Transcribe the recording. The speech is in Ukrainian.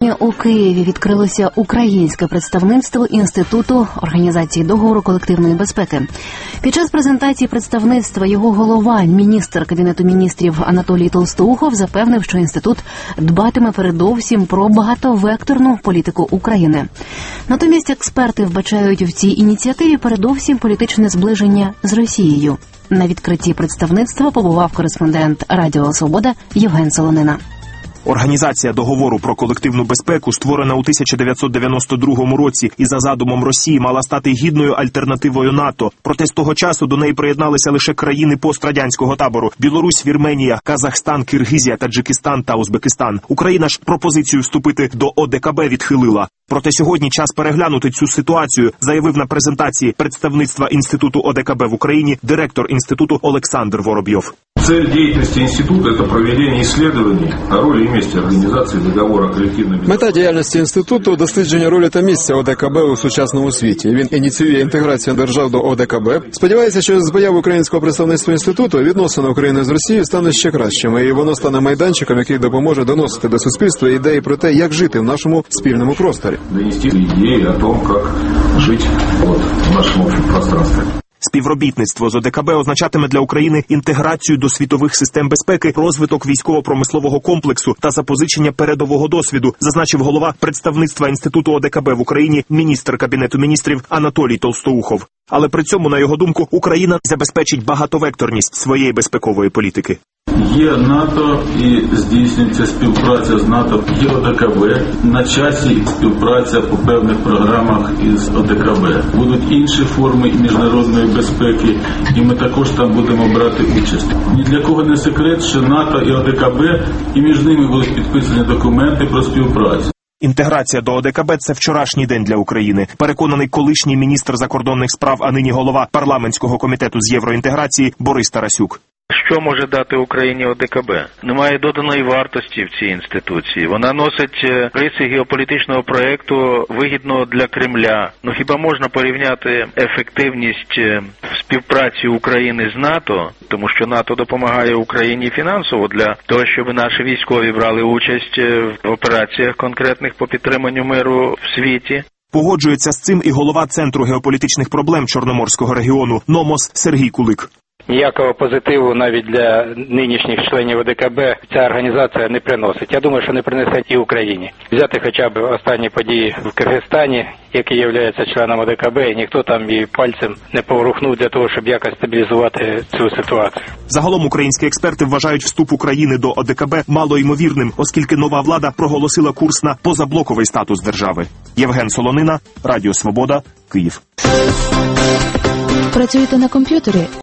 Сьогодні у Києві відкрилося українське представництво Інституту організації договору колективної безпеки. Під час презентації представництва його голова, міністр Кабінету міністрів Анатолій Толстоухов, запевнив, що інститут дбатиме передовсім про багатовекторну політику України. Натомість експерти вбачають в цій ініціативі передовсім політичне зближення з Росією. На відкритті представництва побував кореспондент Радіо Свобода Євген Солонина. Організація договору про колективну безпеку, створена у 1992 році і за задумом Росії мала стати гідною альтернативою НАТО. Проте з того часу до неї приєдналися лише країни пострадянського табору – Білорусь, Вірменія, Казахстан, Киргизія, Таджикистан та Узбекистан. Україна ж пропозицію вступити до ОДКБ відхилила. Проте сьогодні час переглянути цю ситуацію, заявив на презентації представництва Інституту ОДКБ в Україні директор інституту Олександр Воробйов. Цель деятельности института – это проведение исследований о роли и месте организации договора коллективной безопасности. Мета діяльності інституту – дослідження ролі та місця ОДКБ у сучасному світі. Він ініціює інтеграцію держав до ОДКБ. Сподівається, що з появи українського представництва інституту відносини України з Росією стануть ще кращими, і воно стане майданчиком, який допоможе доносити до суспільства ідеї про те, як жити в нашому спільному просторі. Донести ідеї о том, як жити в нашому общому пространстві. Співробітництво з ОДКБ означатиме для України інтеграцію до світових систем безпеки, розвиток військово-промислового комплексу та запозичення передового досвіду, зазначив голова представництва Інституту ОДКБ в Україні, міністр Кабінету міністрів Анатолій Толстоухов. Але при цьому, на його думку, Україна забезпечить багатовекторність своєї безпекової політики. Є НАТО і здійснюється співпраця з НАТО, є ОДКБ. На часі співпраця по певних програмах із ОДКБ. Будуть інші форми міжнародної безпеки, і ми також там будемо брати участь. Ні для кого не секрет, що НАТО і ОДКБ, і між ними будуть підписані документи про співпрацю. Інтеграція до ОДКБ – це вчорашній день для України. Переконаний колишній міністр закордонних справ, а нині голова парламентського комітету з євроінтеграції Борис Тарасюк. Що може дати Україні ОДКБ? Немає доданої вартості в цій інституції. Вона носить риси геополітичного проєкту, вигідного для Кремля. Хіба можна порівняти ефективність співпраці України з НАТО, тому що НАТО допомагає Україні фінансово для того, щоб наші військові брали участь в операціях конкретних по підтриманню миру в світі. Погоджується з цим і голова Центру геополітичних проблем Чорноморського регіону НОМОС Сергій Кулик. Ніякого позитиву навіть для нинішніх членів ОДКБ ця організація не приносить. Я думаю, що не принесе і Україні. Взяти хоча б останні події в Киргизстані, який є членом ОДКБ, і ніхто там і пальцем не поворухнув для того, щоб якось стабілізувати цю ситуацію. Загалом українські експерти вважають вступ України до ОДКБ малоймовірним, оскільки нова влада проголосила курс на позаблоковий статус держави. Євген Солонина, Радіо Свобода, Київ. Працюєте на комп'ютері?